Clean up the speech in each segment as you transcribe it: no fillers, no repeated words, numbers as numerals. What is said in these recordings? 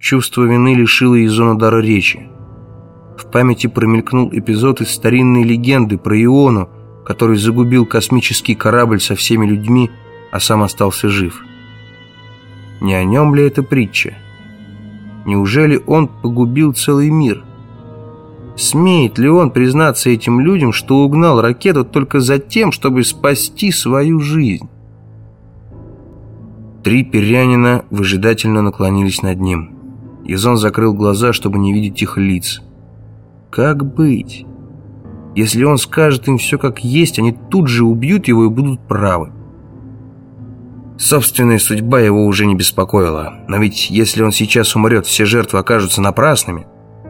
Чувство вины лишило Езона дара речи. В памяти промелькнул эпизод из старинной легенды про Иону, который загубил космический корабль со всеми людьми, а сам остался жив. Не о нем ли эта притча? Неужели он погубил целый мир? Смеет ли он признаться этим людям, что угнал ракету только за тем, чтобы спасти свою жизнь? 3 перрянина выжидательно наклонились над ним. Езон закрыл глаза, чтобы не видеть их лиц. Как быть? Если он скажет им все как есть, они тут же убьют его и будут правы. Собственная судьба его уже не беспокоила. Но ведь если он сейчас умрет, все жертвы окажутся напрасными.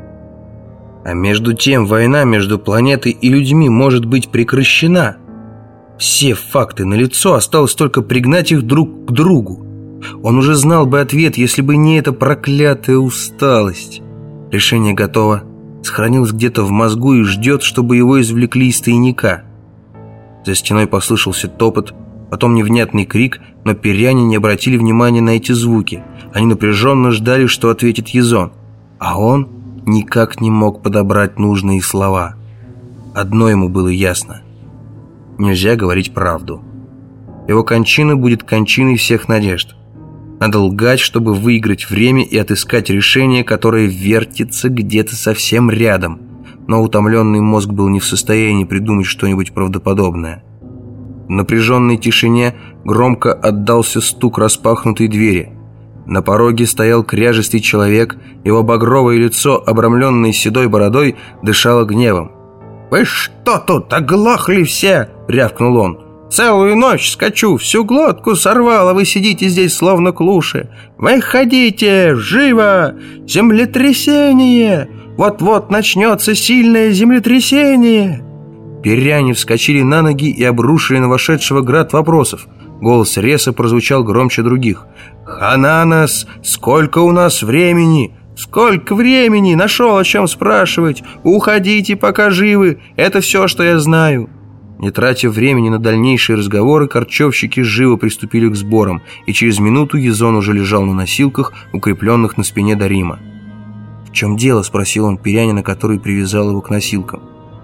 А между тем война между планетой и людьми может быть прекращена. Все факты налицо, осталось только пригнать их друг к другу. Он уже знал бы ответ, если бы не эта проклятая усталость. Решение готово. Сохранилось где-то в мозгу и ждет, чтобы его извлекли из тайника. За стеной послышался топот, потом невнятный крик, но перряне не обратили внимания на эти звуки. Они напряженно ждали, что ответит Езон. А он никак не мог подобрать нужные слова. Одно ему было ясно: нельзя говорить правду. Его кончина будет кончиной всех надежд. Надо лгать, чтобы выиграть время и отыскать решение, которое вертится где-то совсем рядом. Но утомленный мозг был не в состоянии придумать что-нибудь правдоподобное. В напряженной тишине громко отдался стук распахнутой двери. На пороге стоял кряжестый человек, его багровое лицо, обрамленное седой бородой, дышало гневом. «Вы что тут, оглохли все?» — рявкнул он. «Целую ночь скачу, всю глотку сорвал, а вы сидите здесь словно клуши. Выходите, живо! Землетрясение! Вот-вот начнется сильное землетрясение!» Перряне вскочили на ноги и обрушили на вошедшего град вопросов. Голос Реса прозвучал громче других. «Хананас, сколько у нас времени? Сколько времени? Нашел о чем спрашивать. Уходите, пока живы. Это все, что я знаю». Не тратя времени на дальнейшие разговоры, корчевщики живо приступили к сборам, и через минуту Езон уже лежал на носилках, укрепленных на спине Дарима. «В чем дело?» — спросил он перрянина, который привязал его к носилкам.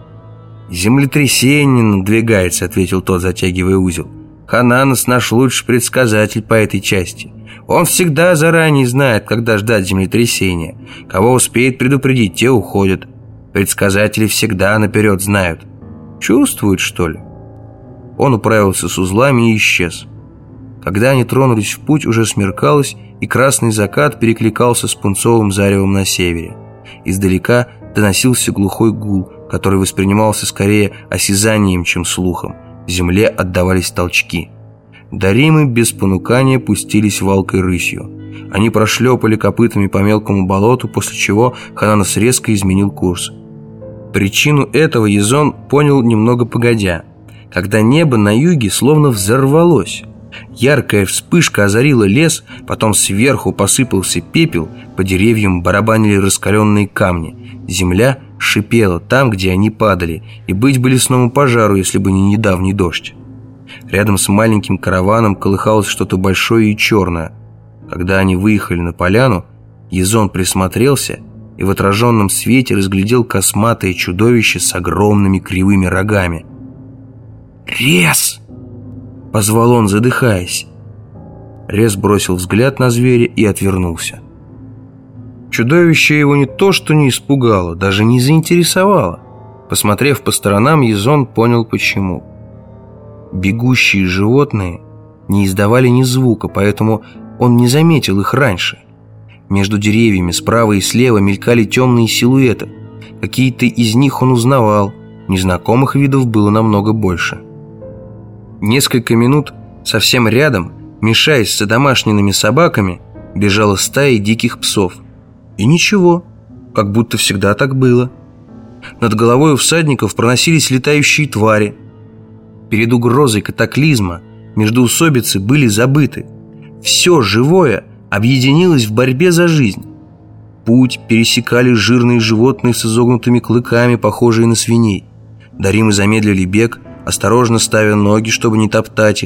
«Землетрясение надвигается», — ответил тот, затягивая узел. «Хананас наш лучший предсказатель по этой части. Он всегда заранее знает, когда ждать землетрясения. Кого успеет предупредить, те уходят. Предсказатели всегда наперед знают. Чувствуют, что ли?» Он управился с узлами и исчез. Когда они тронулись в путь, уже смеркалось, и красный закат перекликался с пунцовым заревом на севере. Издалека доносился глухой гул, который воспринимался скорее осязанием, чем слухом. В земле отдавались толчки. Даримы без понукания пустились валкой рысью. Они прошлепали копытами по мелкому болоту, после чего Хананас резко изменил курс. Причину этого Езон понял немного погодя, когда небо на юге словно взорвалось. Яркая вспышка озарила лес, потом сверху посыпался пепел, по деревьям барабанили раскаленные камни. Земля шипела там, где они падали, и быть бы лесному пожару, если бы не недавний дождь. Рядом с маленьким караваном колыхалось что-то большое и черное. Когда они выехали на поляну, Езон присмотрелся и в отраженном свете разглядел косматое чудовище с огромными кривыми рогами. «Рес!» — позвал он, задыхаясь. Рес бросил взгляд на зверя и отвернулся. Чудовище его не то что не испугало, даже не заинтересовало. Посмотрев по сторонам, Езон понял, почему. Бегущие животные не издавали ни звука, поэтому он не заметил их раньше. Между деревьями справа и слева мелькали темные силуэты. Какие-то из них он узнавал, незнакомых видов было намного больше. Несколько минут совсем рядом, мешаясь с одомашненными собаками, бежала стая диких псов. И ничего, как будто всегда так было. Над головой у всадников проносились летающие твари. Перед угрозой катаклизма междоусобицы были забыты. Все живое объединилось в борьбе за жизнь. Путь пересекали жирные животные с изогнутыми клыками, похожие на свиней. Даримы замедлили бег, осторожно ставя ноги, чтобы не топтать их.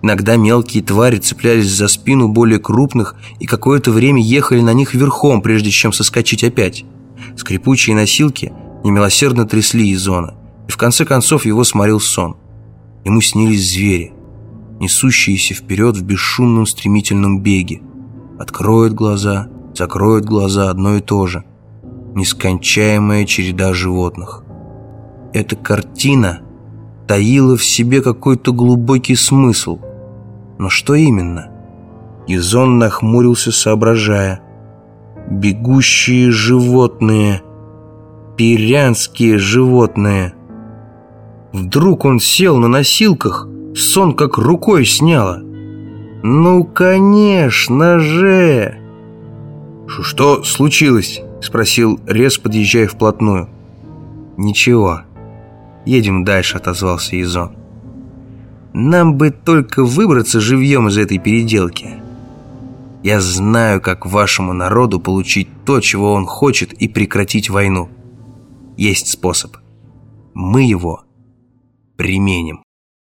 Иногда мелкие твари цеплялись за спину более крупных и какое-то время ехали на них верхом, прежде чем соскочить опять. Скрипучие носилки немилосердно трясли Изона, и в конце концов его сморил сон. Ему снились звери, несущиеся вперед в бесшумном стремительном беге. Откроют глаза, закроют глаза, одно и то же. Нескончаемая череда животных. Эта картина таила в себе какой-то глубокий смысл. Но что именно? Изон нахмурился, соображая. Бегущие животные, пирянские животные. Вдруг он сел на носилках, сон как рукой сняло. Ну, конечно же! «Что случилось?» — спросил Рез, подъезжая вплотную. «Ничего. Едем дальше», — отозвался Изон. «Нам бы только выбраться живьем из этой переделки. Я знаю, как вашему народу получить то, чего он хочет, и прекратить войну. Есть способ. Мы его применим».